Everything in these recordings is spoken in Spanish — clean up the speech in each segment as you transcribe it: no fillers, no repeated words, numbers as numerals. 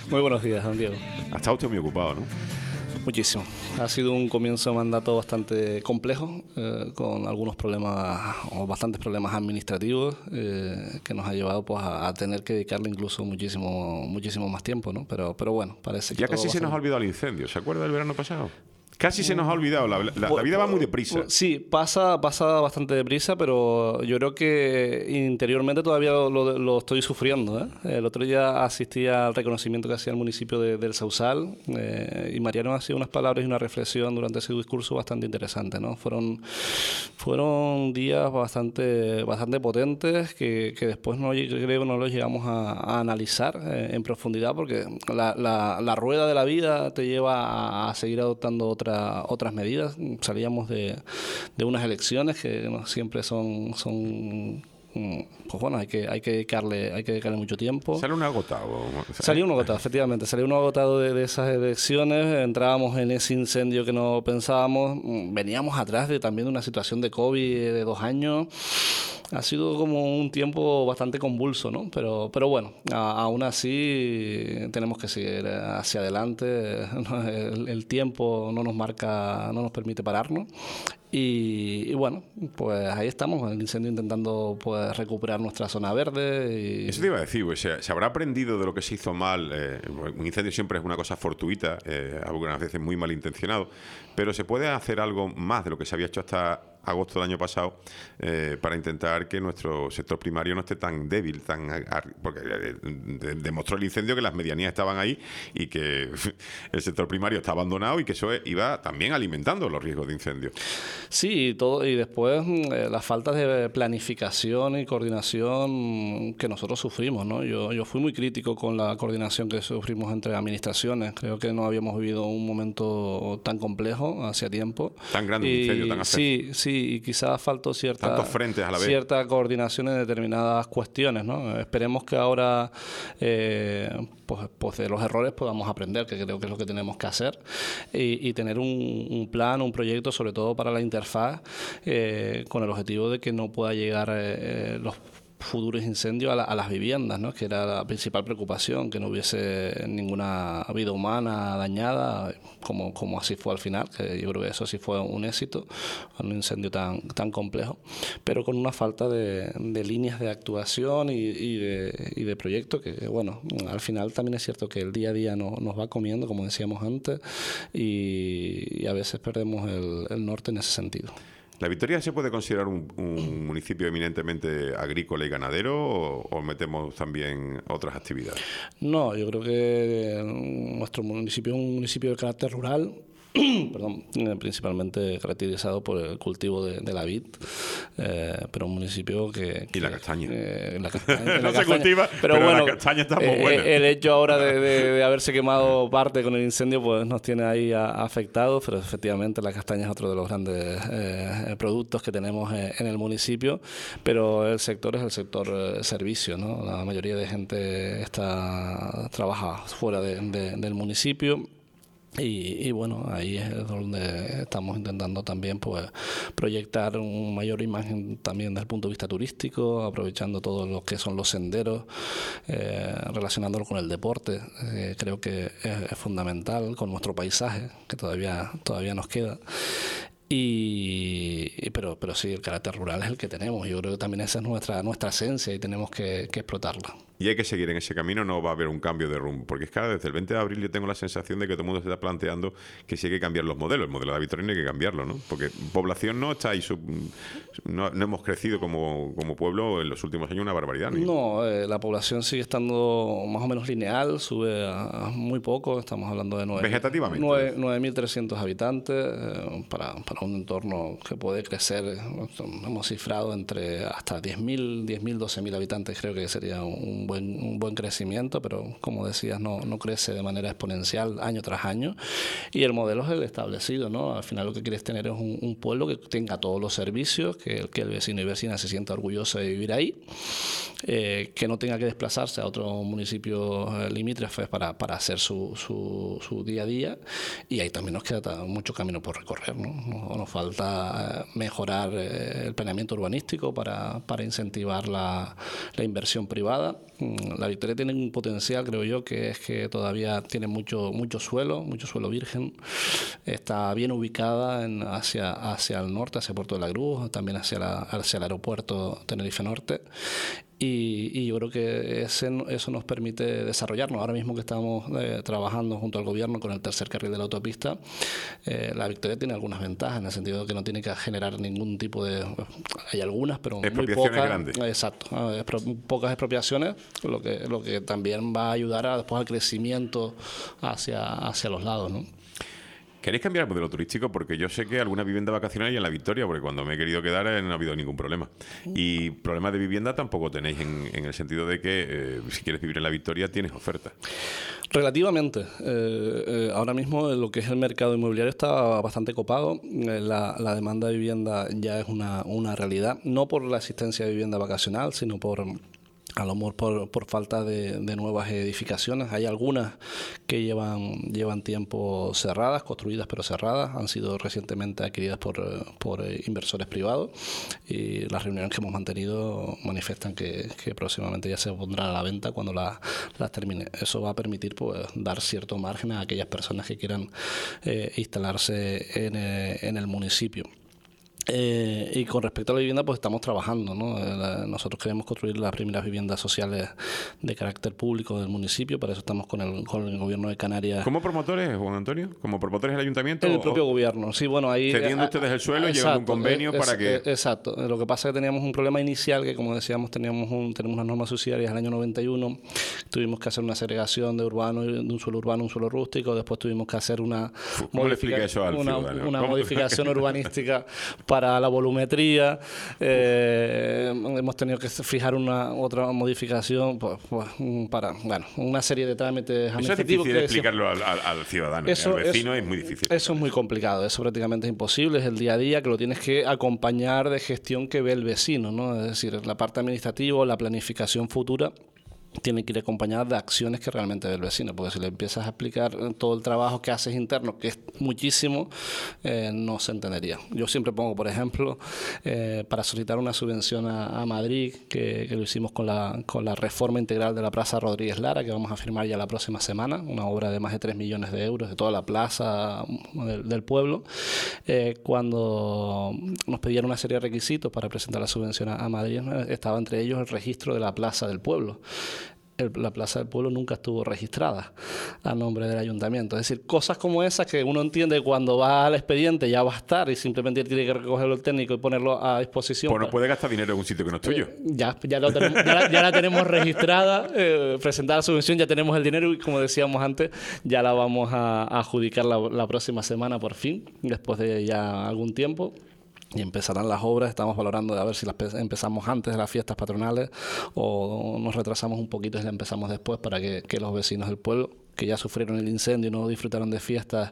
Muy buenos días, don Diego. Ha estado usted muy ocupado, ¿no? Muchísimo. Ha sido un comienzo de mandato bastante complejo, con algunos problemas o bastantes problemas administrativos, que nos ha llevado pues a tener que dedicarle incluso muchísimo más tiempo, ¿no? Pero bueno, parece que ya casi se nos ha olvidado el incendio. ¿Se acuerda del verano pasado? Casi se nos ha olvidado. La vida va muy deprisa. Sí, pasa bastante deprisa, pero yo creo que interiormente todavía lo estoy sufriendo, ¿eh? El otro día asistí al reconocimiento que hacía el municipio del Sausal, y Mariano hacía unas palabras y una reflexión durante ese discurso bastante interesante, ¿no? Fueron días bastante potentes que después creo que no los llegamos a analizar en profundidad, porque la rueda de la vida te lleva a seguir adoptando otras medidas. Salíamos de unas elecciones que no siempre son pues bueno, hay que dedicarle mucho tiempo. Sale uno agotado. Salió uno agotado, efectivamente. Salió uno agotado de esas elecciones. Entrábamos en ese incendio que no pensábamos. Veníamos atrás también de una situación de COVID de 2 años. Ha sido como un tiempo bastante convulso, ¿no? Pero bueno, aún así tenemos que seguir hacia adelante. El tiempo no nos permite pararnos. Y bueno, pues ahí estamos en el incendio intentando pues recuperar nuestra zona verde. Eso te iba a decir, pues, ¿se habrá aprendido de lo que se hizo mal? Un incendio siempre es una cosa fortuita, algunas veces muy malintencionado, pero ¿se puede hacer algo más de lo que se había hecho hasta agosto del año pasado para intentar que nuestro sector primario no esté tan débil, porque demostró el incendio que las medianías estaban ahí y que el sector primario está abandonado y que eso iba también alimentando los riesgos de incendio? Sí, y después las faltas de planificación y coordinación que nosotros sufrimos, ¿no? Yo fui muy crítico con la coordinación que sufrimos entre administraciones. Creo que no habíamos vivido un momento tan complejo hacía tiempo. Tan grande un incendio, tan afecto. Sí, y quizás faltó tantos frentes a la vez, cierta coordinación en determinadas cuestiones, ¿no? Esperemos que ahora pues de los errores podamos aprender, que creo que es lo que tenemos que hacer, y tener un plan, un proyecto, sobre todo para la interfaz, con el objetivo de que no pueda llegar los futuros incendios a las viviendas, ¿no? Que era la principal preocupación, que no hubiese ninguna vida humana dañada, como así fue al final, que yo creo que eso sí fue un éxito, un incendio tan complejo, pero con una falta de líneas de actuación y de proyecto, que bueno, al final también es cierto que el día a día nos va comiendo, como decíamos antes, y a veces perdemos el norte en ese sentido. ¿La Victoria se puede considerar un municipio eminentemente agrícola y ganadero o metemos también otras actividades? No, yo creo que nuestro municipio es un municipio de carácter rural, perdón, principalmente caracterizado por el cultivo de la vid, pero un municipio que y la castaña. La castaña no se cultiva, pero bueno, la castaña está muy buena. El hecho ahora de haberse quemado parte con el incendio pues nos tiene ahí afectados, pero efectivamente la castaña es otro de los grandes productos que tenemos en el municipio, pero el sector es el sector servicio, ¿no? La mayoría de gente trabaja fuera del municipio. Y bueno, ahí es donde estamos intentando también pues proyectar una mayor imagen también desde el punto de vista turístico, aprovechando todo lo que son los senderos, relacionándolo con el deporte. Creo que es fundamental, con nuestro paisaje, que todavía nos queda. Pero sí, el carácter rural es el que tenemos. Yo creo que también esa es nuestra esencia y tenemos que explotarla. Y hay que seguir en ese camino, no va a haber un cambio de rumbo, porque es que desde el 20 de abril yo tengo la sensación de que todo el mundo se está planteando que sí hay que cambiar los modelos. El modelo de la Victoria no hay que cambiarlo, ¿no? Porque población no está ahí, no hemos crecido como pueblo en los últimos años una barbaridad, ¿no? No, la población sigue estando más o menos lineal, sube a muy poco, estamos hablando de 9.300 habitantes, para un entorno que puede crecer. Hemos cifrado entre hasta 10.000, 12.000 habitantes, creo que sería un buen crecimiento, pero como decías, no crece de manera exponencial año tras año, y el modelo es el establecido, ¿no? Al final lo que quieres tener es un pueblo que tenga todos los servicios, que el vecino y vecina se sienta orgulloso de vivir ahí, que no tenga que desplazarse a otros municipios limítrofes para hacer su día a día, y ahí también nos queda mucho camino por recorrer, ¿no? Nos falta mejorar el planeamiento urbanístico para incentivar la inversión privada. La Victoria tiene un potencial, creo yo, que es que todavía tiene mucho suelo virgen. Está bien ubicada hacia el norte, hacia Puerto de la Cruz, también hacia el aeropuerto Tenerife Norte. Y yo creo que eso nos permite desarrollarnos. Ahora mismo que estamos trabajando junto al gobierno con el tercer carril de la autopista, la Victoria tiene algunas ventajas, en el sentido de que no tiene que generar ningún tipo de... Hay algunas, pero muy pocas. Grandes. Exacto, pocas expropiaciones, lo que también va a ayudar después al crecimiento hacia los lados, ¿no? ¿Queréis cambiar el modelo turístico? Porque yo sé que alguna vivienda vacacional hay en la Victoria, porque cuando me he querido quedar no ha habido ningún problema. Y problemas de vivienda tampoco tenéis en el sentido de que si quieres vivir en la Victoria tienes oferta. Relativamente. Ahora mismo lo que es el mercado inmobiliario está bastante copado. La demanda de vivienda ya es una realidad, no por la existencia de vivienda vacacional, sino a lo mejor por falta de nuevas edificaciones. Hay algunas que llevan tiempo cerradas, construidas pero cerradas. Han sido recientemente adquiridas por inversores privados, y las reuniones que hemos mantenido manifiestan que próximamente ya se pondrán a la venta cuando las termine. Eso va a permitir dar cierto margen a aquellas personas que quieran instalarse en el municipio. Y con respecto a la vivienda, pues estamos trabajando, ¿no? Nosotros queremos construir las primeras viviendas sociales de carácter público del municipio. Para eso estamos con el gobierno de Canarias. ¿Como promotores, Juan Antonio? ¿Como promotores del ayuntamiento? En el propio gobierno, sí, bueno, ahí... Cediendo ustedes el suelo y llevan un convenio para que... Exacto. Lo que pasa es que teníamos un problema inicial, que como decíamos, tenemos unas normas subsidiarias del año 91. Tuvimos que hacer una segregación de un suelo urbano, un suelo rústico. Después tuvimos que hacer una modificación urbanística para la volumetría. Hemos tenido que fijar otra modificación para una serie de trámites administrativos. Eso es difícil explicarlo al ciudadano, al vecino es muy difícil. Eso es muy complicado, eso prácticamente es imposible, es el día a día, que lo tienes que acompañar de gestión que ve el vecino, ¿no? Es decir, la parte administrativa, la planificación futura, tiene que ir acompañada de acciones que realmente ve el vecino, porque si le empiezas a explicar todo el trabajo que haces interno, que es muchísimo, no se entendería. Yo siempre pongo, por ejemplo, para solicitar una subvención a Madrid, que lo hicimos con la reforma integral de la Plaza Rodríguez Lara, que vamos a firmar ya la próxima semana, una obra de más de 3 millones de euros de toda la plaza del pueblo. Cuando nos pedían una serie de requisitos para presentar la subvención a Madrid, estaba entre ellos el registro de la plaza del pueblo. La Plaza del Pueblo nunca estuvo registrada a nombre del ayuntamiento. Es decir, cosas como esas que uno entiende cuando va al expediente ya va a estar y simplemente tiene que recogerlo el técnico y ponerlo a disposición. Pues no puede gastar dinero en un sitio que no es tuyo. Ya la tenemos registrada, presentada la subvención, ya tenemos el dinero y, como decíamos antes, ya la vamos a adjudicar la próxima semana por fin, después de ya algún tiempo. Y empezarán las obras. Estamos valorando de a ver si las empezamos antes de las fiestas patronales o nos retrasamos un poquito y las empezamos después, para que los vecinos del pueblo, que ya sufrieron el incendio y no disfrutaron de fiestas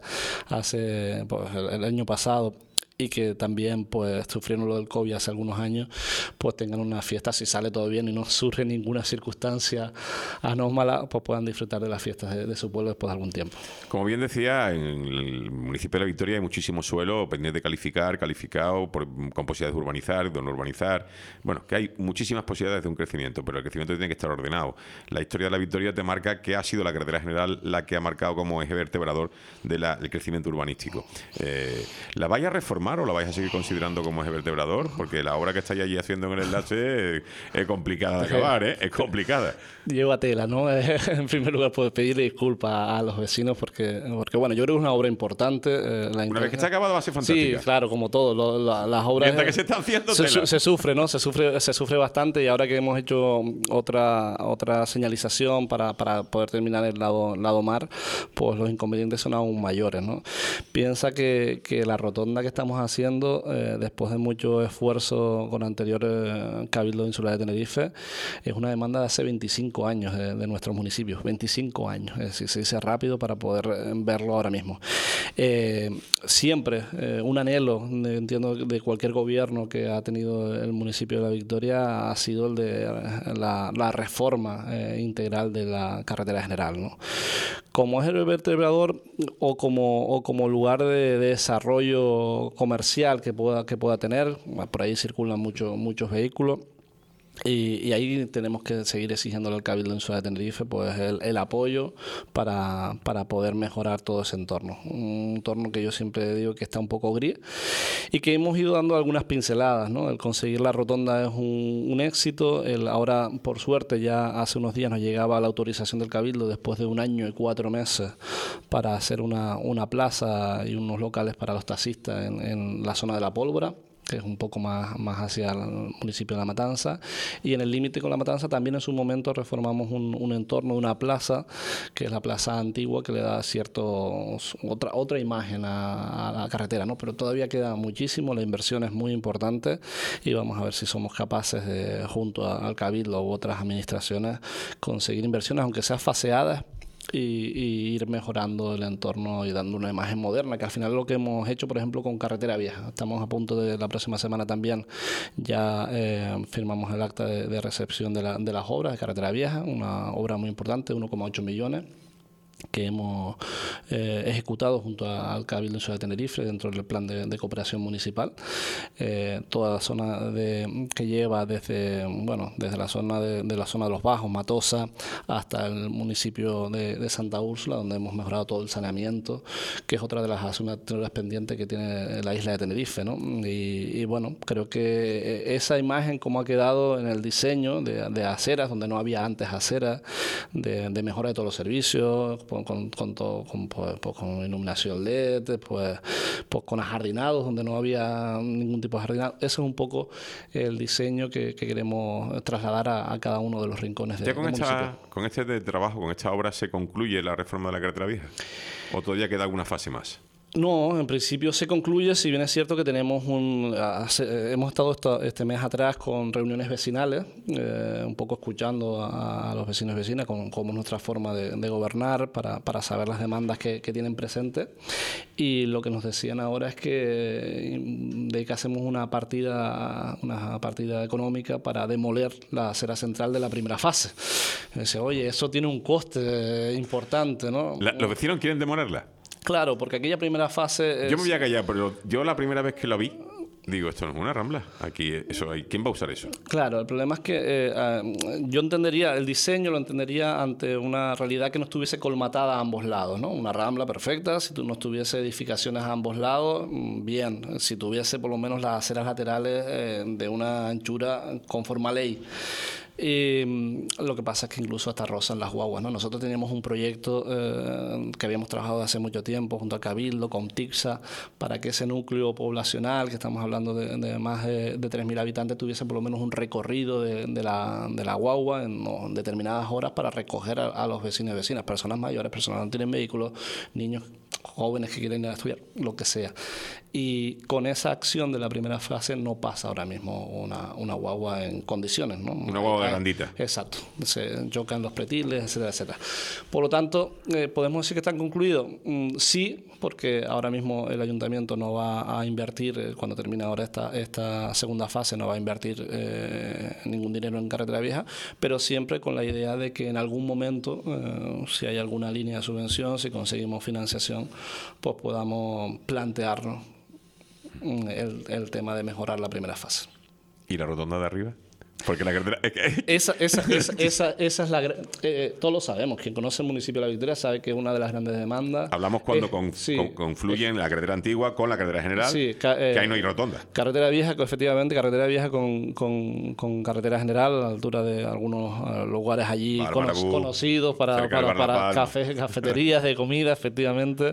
el año pasado, y que también pues sufrieron lo del COVID hace algunos años, pues tengan una fiesta, si sale todo bien y no surge ninguna circunstancia anómala, pues puedan disfrutar de las fiestas de su pueblo después de algún tiempo. Como bien decía, en el municipio de La Victoria hay muchísimo suelo pendiente de calificado con posibilidades de urbanizar, de no urbanizar. Bueno, que hay muchísimas posibilidades de un crecimiento, pero el crecimiento tiene que estar ordenado. La historia de La Victoria te marca que ha sido la carretera general la que ha marcado como eje vertebrador del crecimiento urbanístico. ¿La vais a reformar o la vais a seguir considerando como eje vertebrador? Porque la obra que estáis allí haciendo en el enlace es complicada de acabar, es complicada. Lleva tela, ¿no? En primer lugar, puedo pedirle disculpas a los vecinos porque bueno, yo creo que es una obra importante. Una vez que está acabada va a ser fantástica. Sí, claro, como todo. Las obras... Mientras que se están haciendo se sufre, ¿no? Se sufre bastante, y ahora que hemos hecho otra señalización para poder terminar el lado mar, pues los inconvenientes son aún mayores, ¿no? Piensa que la rotonda que estamos haciendo, después de mucho esfuerzo con anterior Cabildo Insular de Tenerife, es una demanda de hace 25 años de nuestros municipios. 25 años, es decir, se dice rápido para poder verlo ahora mismo. Siempre un anhelo, entiendo, de cualquier gobierno que ha tenido el municipio de La Victoria ha sido el de la reforma integral de la carretera general, ¿no? Como es el vertebrador o como lugar de desarrollo comercial que pueda tener, por ahí circulan muchos vehículos. Y ahí tenemos que seguir exigiéndole al Cabildo en Ciudad de Tenerife pues el apoyo para poder mejorar todo ese entorno. Un entorno que yo siempre digo que está un poco gris y que hemos ido dando algunas pinceladas, ¿no? El conseguir la rotonda es un éxito. Ahora, por suerte, ya hace unos días nos llegaba la autorización del Cabildo después de 1 año y 4 meses para hacer una plaza y unos locales para los taxistas en la zona de La Pólvora, que es un poco más hacia el municipio de La Matanza, y en el límite con La Matanza también en su momento reformamos un entorno de una plaza, que es la plaza antigua, que le da otra imagen a la carretera, ¿no? Pero todavía queda muchísimo, la inversión es muy importante y vamos a ver si somos capaces de, junto al Cabildo u otras administraciones, conseguir inversiones, aunque sean faseadas, y ir mejorando el entorno y dando una imagen moderna, que al final es lo que hemos hecho, por ejemplo, con Carretera Vieja. Estamos a punto de la próxima semana también, ya firmamos el acta de recepción de las obras de Carretera Vieja, una obra muy importante, 1,8 millones, que hemos ejecutado junto al Cabildo en Ciudad de Tenerife dentro del plan de cooperación municipal. Toda la zona que lleva desde la zona de los Bajos, Matosa, hasta el municipio de Santa Úrsula, donde hemos mejorado todo el saneamiento, que es otra de las asignaturas pendientes que tiene la isla de Tenerife, ¿no? Y bueno, creo que esa imagen como ha quedado en el diseño de aceras, donde no había antes aceras, de mejora de todos los servicios, con iluminación LED, pues con ajardinados donde no había ningún tipo de ajardinado. Ese es un poco el diseño que queremos trasladar a cada uno de los rincones del municipio. ¿Con este trabajo, con esta obra, se concluye la reforma de la Carretera Vieja? ¿O todavía queda alguna fase más? No, en principio se concluye, si bien es cierto que tenemos hemos estado este mes atrás con reuniones vecinales, un poco escuchando a los vecinos y vecinas cómo es nuestra forma de gobernar para saber las demandas que tienen presentes, y lo que nos decían ahora es que hacemos una partida económica para demoler la acera central de la primera fase. Dice, oye, eso tiene un coste importante, ¿no? ¿Los vecinos quieren demolerla? Claro, porque aquella primera fase... Yo me voy a callar, pero yo la primera vez que lo vi, digo, esto no es una rambla. ¿Quién va a usar eso? Claro, el problema es que yo entendería, el diseño lo entendería ante una realidad que no estuviese colmatada a ambos lados, ¿no? Una rambla perfecta, si no estuviese edificaciones a ambos lados, bien. Si tuviese por lo menos las aceras laterales de una anchura conforme a ley. Lo que pasa es que incluso hasta rozan las guaguas, ¿no? Nosotros teníamos un proyecto que habíamos trabajado hace mucho tiempo junto al Cabildo, con TICSA, para que ese núcleo poblacional, que estamos hablando de más de 3.000 habitantes, tuviese por lo menos un recorrido de la guagua en determinadas horas para recoger a los vecinos y vecinas, personas mayores, personas que no tienen vehículos, niños jóvenes que quieren ir a estudiar, lo que sea. Y con esa acción de la primera fase no pasa ahora mismo una guagua en condiciones, ¿no? Una guagua grandita. Exacto. Se chocan los pretiles, etcétera, etcétera. Por lo tanto, ¿podemos decir que están concluidos? Sí, porque ahora mismo el ayuntamiento no va a invertir, cuando termine ahora esta segunda fase, no va a invertir ningún dinero en Carretera Vieja, pero siempre con la idea de que en algún momento, si hay alguna línea de subvención, si conseguimos financiación, pues podamos plantearnos el tema de mejorar la primera fase. ¿Y la rotonda de arriba? Porque la carretera... Esa es la... todos lo sabemos. Quien conoce el municipio de La Victoria sabe que es una de las grandes demandas. Hablamos cuando confluyen la carretera antigua con la carretera general, que ahí no hay rotonda. Carretera Vieja, efectivamente, Carretera Vieja con carretera general a la altura de algunos lugares allí conocidos para cafeterías de comida, efectivamente.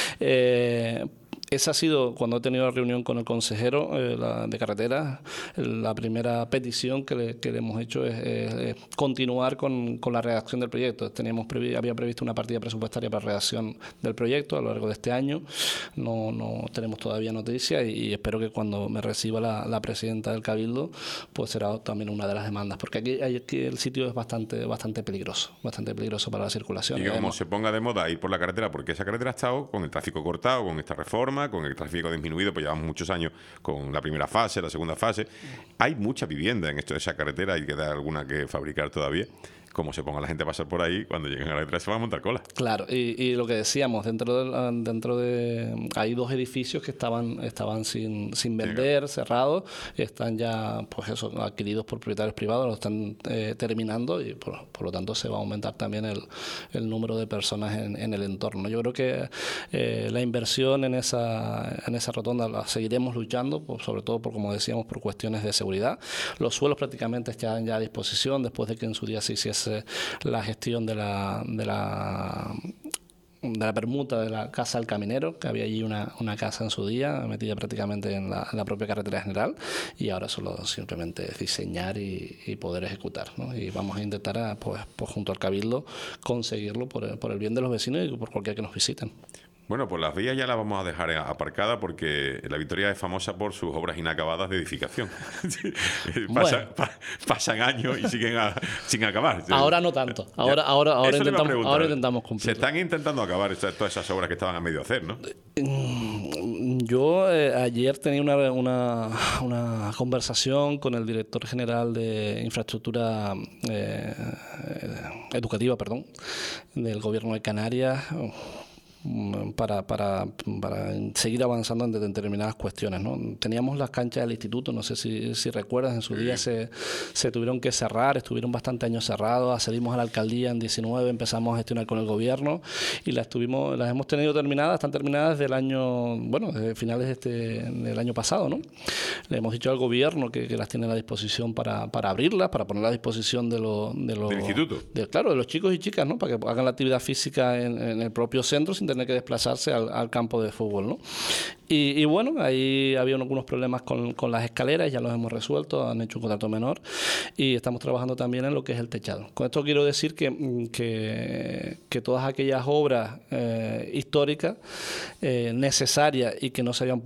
Esa ha sido, cuando he tenido la reunión con el consejero de carreteras, la primera petición que le hemos hecho es continuar con la redacción del proyecto. Había previsto una partida presupuestaria para redacción del proyecto a lo largo de este año. No tenemos todavía noticias y espero que cuando me reciba la presidenta del Cabildo, pues será también una de las demandas, porque aquí el sitio es bastante peligroso para la circulación. Y como se ponga de moda ir por la carretera, porque esa carretera ha estado con el tráfico cortado, con esta reforma, con el tráfico disminuido, pues llevamos muchos años con la primera fase, la segunda fase. Hay mucha vivienda en esa carretera, hay que dar alguna que fabricar todavía. como se ponga la gente a pasar por ahí, cuando lleguen a la letra se van a montar cola. Claro, y lo que decíamos, dentro de hay 2 edificios que estaban sin vender, cerrados, están ya pues eso, adquiridos por propietarios privados, lo están terminando, y por lo tanto se va a aumentar también el número de personas en el entorno. Yo creo que la inversión en esa rotonda la seguiremos luchando, sobre todo como decíamos, por cuestiones de seguridad. Los suelos prácticamente están ya a disposición después de que en su día se hiciese la gestión de la permuta de la Casa del Caminero, que había allí una casa en su día metida prácticamente en la propia carretera general, y ahora solo simplemente diseñar y poder ejecutar, ¿no? Y vamos a intentar pues junto al Cabildo conseguirlo por el bien de los vecinos y por cualquiera que nos visiten. Bueno, pues las vías ya las vamos a dejar aparcadas porque la Vitoria es famosa por sus obras inacabadas de edificación. Pasan años y siguen sin acabar. Ahora no tanto. Ahora intentamos cumplir. Se están intentando acabar todas esas obras que estaban a medio hacer, ¿no? Yo ayer tenía una conversación con el director general de infraestructura educativa, del Gobierno de Canarias, para seguir avanzando en determinadas cuestiones, ¿no? Teníamos las canchas del instituto, no sé si recuerdas, en su día se tuvieron que cerrar, estuvieron bastantes años cerrados, accedimos a la alcaldía en 19, empezamos a gestionar con el gobierno y las hemos tenido terminadas, están terminadas desde finales del año pasado, ¿no? Le hemos dicho al gobierno que las tiene a la disposición para abrirlas, para ponerlas a disposición del instituto. De los chicos y chicas, ¿no? Para que hagan la actividad física en el propio centro sin tener que desplazarse al campo de fútbol, ¿no? Y bueno, ahí había algunos problemas con las escaleras, ya los hemos resuelto, han hecho un contrato menor y estamos trabajando también en lo que es el techado. Con esto quiero decir que todas aquellas obras históricas necesarias y que no se habían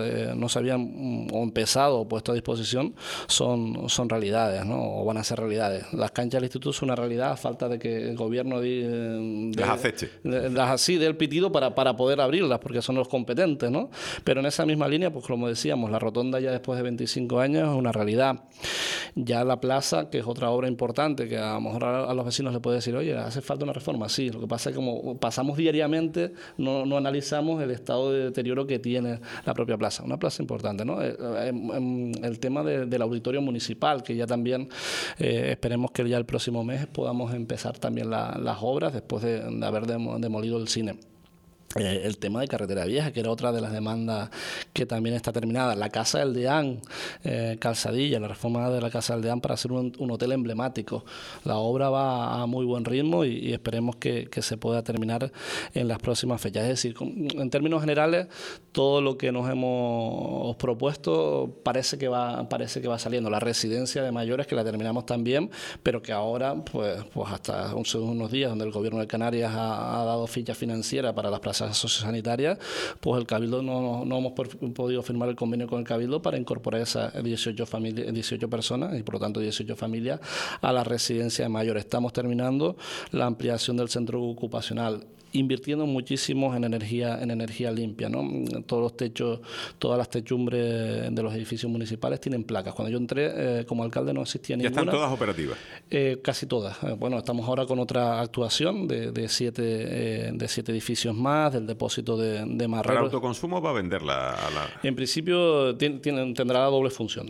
o empezado o puesto a disposición son realidades, ¿no? O van a ser realidades. Las canchas del instituto son una realidad a falta de que el gobierno las acepte. Dé el pitido para poder abrirlas, porque son los competentes, ¿no? Pero en esa misma línea, pues como decíamos, la rotonda ya después de 25 años es una realidad. Ya la plaza, que es otra obra importante, que a lo mejor a los vecinos les puede decir, oye, hace falta una reforma. Sí, lo que pasa es que como pasamos diariamente, no analizamos el estado de deterioro que tiene la propia plaza. Una plaza importante, ¿no? El tema del auditorio municipal, que ya también esperemos que ya el próximo mes podamos empezar también las obras después de haber demolido el cine. El tema de Carretera Vieja, que era otra de las demandas que también está terminada. La Casa del Deán, Calzadilla, la reforma de la Casa del Deán para hacer un hotel emblemático. La obra va a muy buen ritmo y esperemos que se pueda terminar en las próximas fechas. Es decir, en términos generales, todo lo que nos hemos propuesto parece que va saliendo. La residencia de mayores, que la terminamos también, pero que ahora, pues hasta unos días, donde el Gobierno de Canarias ha dado ficha financiera para las plazas sociosanitarias, pues el Cabildo no hemos podido firmar el convenio con el Cabildo para incorporar esas 18 personas y por lo tanto 18 familias a la residencia de mayores. Estamos terminando la ampliación del centro ocupacional, invirtiendo muchísimo en energía limpia, ¿no? Todos los techos, todas las techumbres de los edificios municipales tienen placas. Cuando yo entré como alcalde no existía ninguna. ¿Ya están todas operativas? Casi todas. Bueno, estamos ahora con otra actuación de 7 edificios más, del depósito de Marrero. ¿Para autoconsumo va a venderla a la...? En principio tendrá la doble función.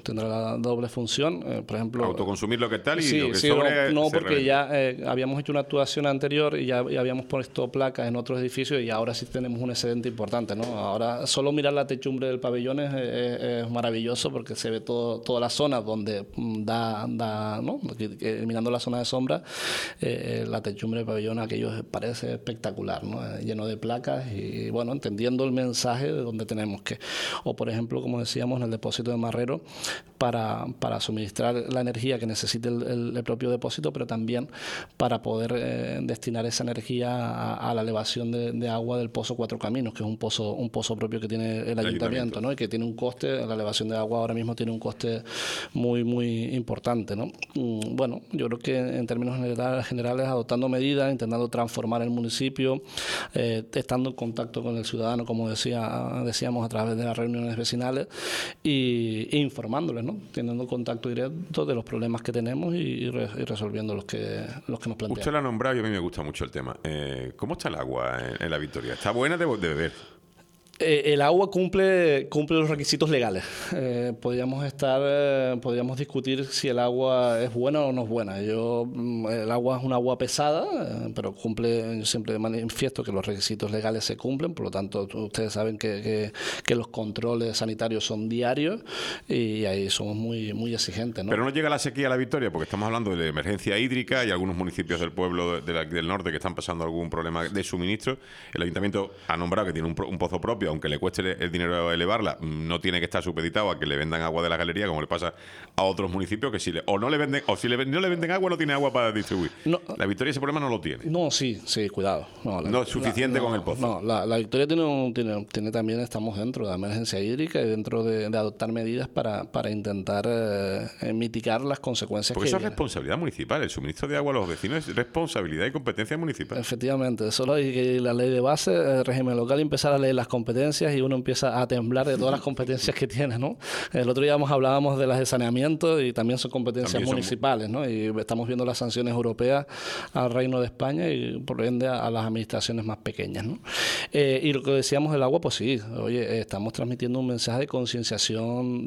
Por ejemplo... Autoconsumir lo que tal y sí, lo que sobre... No, porque ya habíamos hecho una actuación anterior y ya habíamos puesto placas en otros edificios y ahora sí tenemos un excedente importante, ¿no? Ahora solo mirar la techumbre del pabellón es maravilloso porque se ve toda la zona donde ¿no? Mirando la zona de sombra, la techumbre del pabellón aquello parece espectacular, ¿no? Lleno de placas y bueno, entendiendo el mensaje de donde tenemos que. O por ejemplo, como decíamos, en el depósito de Marrero para suministrar la energía que necesite el propio depósito, pero también para poder destinar esa energía a la elevación de agua del pozo Cuatro Caminos, que es un pozo propio que tiene el ayuntamiento, ¿no? Y que tiene un coste, la elevación de agua ahora mismo tiene un coste muy, muy importante, ¿no? Bueno, yo creo que en términos generales, adoptando medidas, intentando transformar el municipio, estando estando en contacto con el ciudadano, como decíamos, a través de las reuniones vecinales e informándoles, ¿no? Teniendo contacto directo de los problemas que tenemos y resolviendo los que nos plantean. Usted lo ha nombrado y a mí me gusta mucho el tema. ¿Cómo está el agua en La Victoria? ¿Está buena de beber? El agua cumple los requisitos legales. Podríamos discutir si el agua es buena o no es buena. El agua es un agua pesada, pero yo siempre manifiesto que los requisitos legales se cumplen. Por lo tanto, ustedes saben que los controles sanitarios son diarios y ahí somos muy, muy exigentes, ¿no? Pero no llega la sequía a La Victoria, porque estamos hablando de emergencia hídrica y algunos municipios del pueblo del norte que están pasando algún problema de suministro. El ayuntamiento ha nombrado que tiene un pozo propio, aunque le cueste el dinero elevarla, no tiene que estar supeditado a que le vendan agua de la galería, como le pasa a otros municipios que si no le venden agua, no tiene agua para distribuir. No, La Victoria ese problema no lo tiene. No, sí, cuidado. No es suficiente con el pozo. No, la Victoria tiene también, estamos dentro de la emergencia hídrica y dentro de adoptar medidas para intentar mitigar las consecuencias. Porque eso es responsabilidad municipal. El suministro de agua a los vecinos es responsabilidad y competencia municipal. Efectivamente, solo hay que la ley de base, el régimen local, y empezar a leer las competencias y uno empieza a temblar de todas las competencias que tiene, ¿no? El otro día hablábamos de las de saneamiento y también son competencias municipales, ¿no? Y estamos viendo las sanciones europeas al Reino de España y por ende a las administraciones más pequeñas, ¿no? Y lo que decíamos del agua, pues sí, oye, estamos transmitiendo un mensaje de concienciación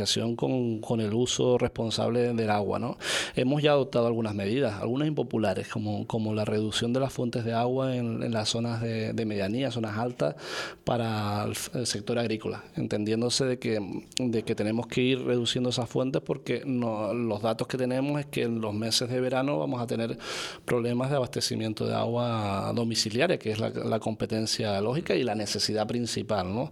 con el uso responsable del agua, ¿no? Hemos ya adoptado algunas medidas, algunas impopulares, como la reducción de las fuentes de agua en las zonas de medianía, zonas altas, para el sector agrícola, entendiéndose de que tenemos que ir reduciendo esas fuentes porque los datos que tenemos es que en los meses de verano vamos a tener problemas de abastecimiento de agua domiciliaria, que es la competencia lógica y la necesidad principal, ¿no?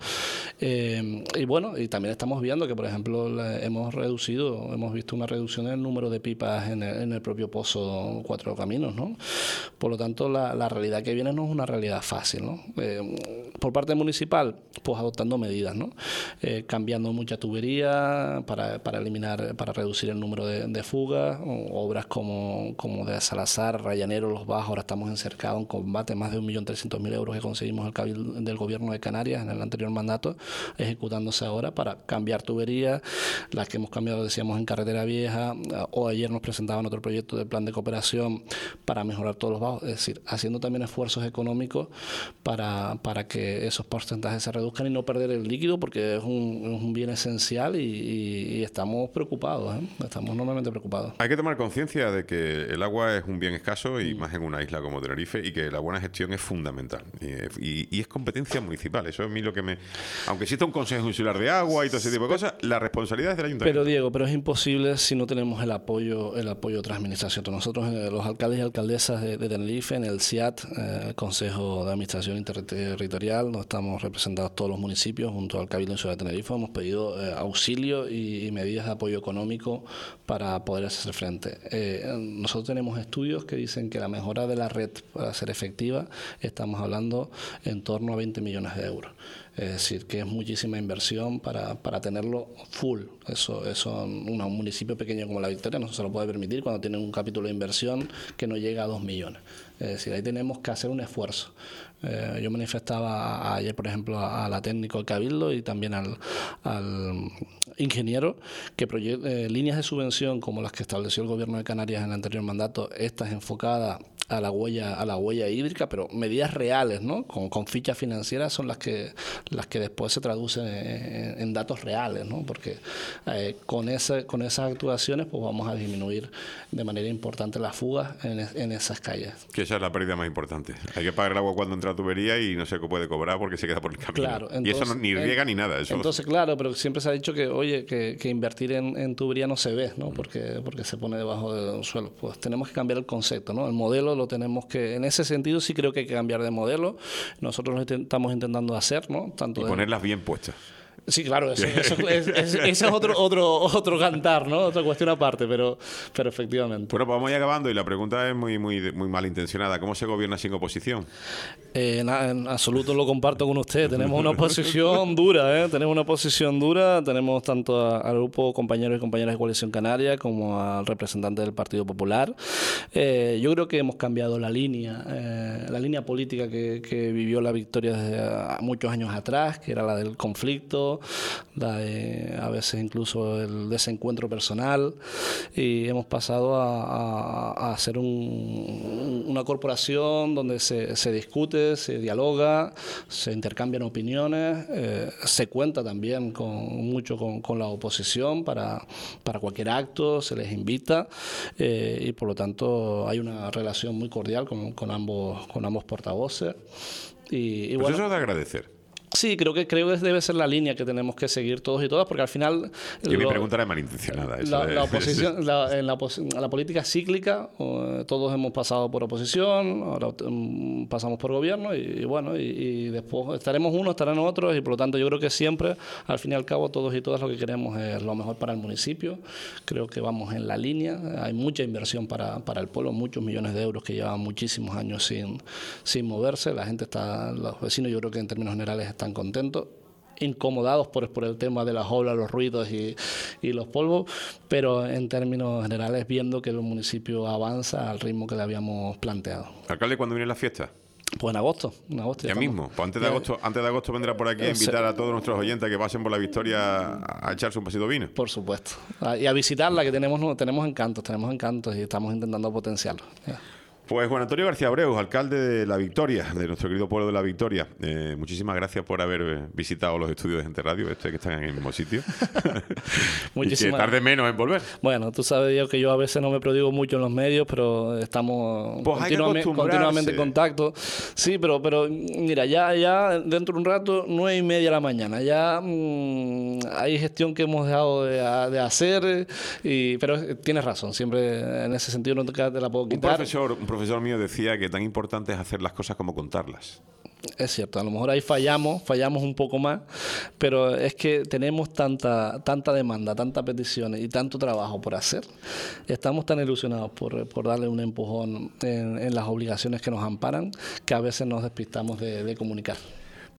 Y bueno, y también estamos viendo que, por ejemplo, hemos visto una reducción en el número de pipas en el propio pozo Cuatro Caminos, ¿no? Por lo tanto, la realidad que viene no es una realidad fácil, ¿no? Por parte municipal, pues adoptando medidas, ¿no? Cambiando mucha tubería para reducir el número de fugas, obras como de Salazar, Rayanero, Los Bajos. Ahora estamos encercados en combate, más de 1.300.000 euros que conseguimos del gobierno de Canarias en el anterior mandato, ejecutándose ahora para cambiar tuberías, las que hemos cambiado, decíamos, en Carretera Vieja, o ayer nos presentaban otro proyecto de plan de cooperación para mejorar todos los bajos, es decir, haciendo también esfuerzos económicos para que esos porcentajes se reduzcan y no perder el líquido, porque es un bien esencial y estamos preocupados, ¿eh? Estamos enormemente preocupados. Hay que tomar conciencia de que el agua es un bien escaso y más en una isla como Tenerife, y que la buena gestión es fundamental y es competencia municipal. Eso es a mí lo que aunque exista un consejo insular de agua y todo ese tipo de cosas, la responsabilidad es del ayuntamiento. Pero Diego, es imposible si no tenemos el apoyo de otras administraciones. Nosotros, los alcaldes y alcaldesas de Tenerife, en el CIAT, el Consejo de Administración Interterritorial, nos estamos representados todos los municipios junto al Cabildo Insular de Tenerife. Hemos pedido auxilio y medidas de apoyo económico para poder hacer frente. Nosotros tenemos estudios que dicen que la mejora de la red para ser efectiva, estamos hablando en torno a 20 millones de euros. Es decir, que es muchísima inversión para tenerlo full. Eso un municipio pequeño como La Victoria no se lo puede permitir cuando tiene un capítulo de inversión que no llega a 2 millones. Es decir, ahí tenemos que hacer un esfuerzo. Yo manifestaba ayer, por ejemplo, a la técnico del Cabildo y también al ingeniero que líneas de subvención como las que estableció el Gobierno de Canarias en el anterior mandato, estas enfocadas a la huella hídrica, pero medidas reales, ¿no? Con fichas financieras son las que después se traducen en datos reales, ¿no? Porque con esas actuaciones pues vamos a disminuir de manera importante las fugas en esas calles. Que esa es la pérdida más importante. Hay que pagar el agua cuando entra a tubería y no se puede cobrar porque se queda por el camino. Claro, entonces, y eso ni riega ni nada. Eso. Entonces, claro, pero siempre se ha dicho que, oye, que invertir en tubería no se ve, ¿no? Porque se pone debajo del suelo. Pues tenemos que cambiar el concepto, ¿no? El modelo lo tenemos que, en ese sentido sí creo que hay que cambiar de modelo. Nosotros lo estamos intentando hacer, ¿no? Y ponerlas bien puestas. Sí, claro, eso es otro cantar, ¿no? Otra cuestión aparte, pero efectivamente. Bueno, pues vamos ya acabando y la pregunta es muy malintencionada. ¿Cómo se gobierna sin oposición? En absoluto lo comparto con usted. Tenemos una oposición dura, Tenemos una oposición dura. Tenemos tanto al grupo compañeros y compañeras de Coalición Canaria como al representante del Partido Popular. Yo creo que hemos cambiado la línea política que vivió la Victoria desde muchos años atrás, que era la del conflicto, la de a veces incluso el desencuentro personal, y hemos pasado a hacer una corporación donde se discute, se dialoga, se intercambian opiniones, se cuenta también mucho con la oposición para cualquier acto, se les invita, y por lo tanto hay una relación muy cordial con ambos portavoces. Y pues bueno, eso es de agradecer. Sí, creo que debe ser la línea que tenemos que seguir todos y todas, porque al final... Yo mi pregunta era malintencionada. La oposición, la política cíclica, todos hemos pasado por oposición, ahora pasamos por gobierno y bueno, y después estaremos unos, estarán otros, y por lo tanto yo creo que siempre, al fin y al cabo, todos y todas lo que queremos es lo mejor para el municipio. Creo que vamos en la línea, hay mucha inversión para el pueblo, muchos millones de euros que llevan muchísimos años sin moverse. La gente los vecinos yo creo que en términos generales están contentos, incomodados por el tema de las obras, los ruidos y los polvos, pero en términos generales viendo que el municipio avanza al ritmo que le habíamos planteado. Alcalde, ¿cuándo viene la fiesta? Pues en agosto. Ya mismo. Pues antes de agosto vendrá por aquí a invitar a todos nuestros oyentes a que pasen por la Victoria a echarse un vasito de vino. Por supuesto. Y a visitarla, que tenemos encantos y estamos intentando potenciarlo. Pues Juan Antonio García Abreu, alcalde de La Victoria, de nuestro querido pueblo de La Victoria. Muchísimas gracias por haber visitado los estudios de Gente Radio, que están en el mismo sitio. Y que tarde menos en volver. Bueno, tú sabes que yo a veces no me prodigo mucho en los medios, pero estamos continuamente en contacto. Sí, pero mira, ya dentro de un rato, 9:30 de la mañana, ya hay gestión que hemos dejado de hacer, pero tienes razón, siempre en ese sentido no te la puedo quitar. Un profesor mío decía que tan importante es hacer las cosas como contarlas. Es cierto, a lo mejor ahí fallamos un poco más, pero es que tenemos tanta demanda, tantas peticiones y tanto trabajo por hacer. Estamos tan ilusionados por darle un empujón en las obligaciones que nos amparan, que a veces nos despistamos de comunicar.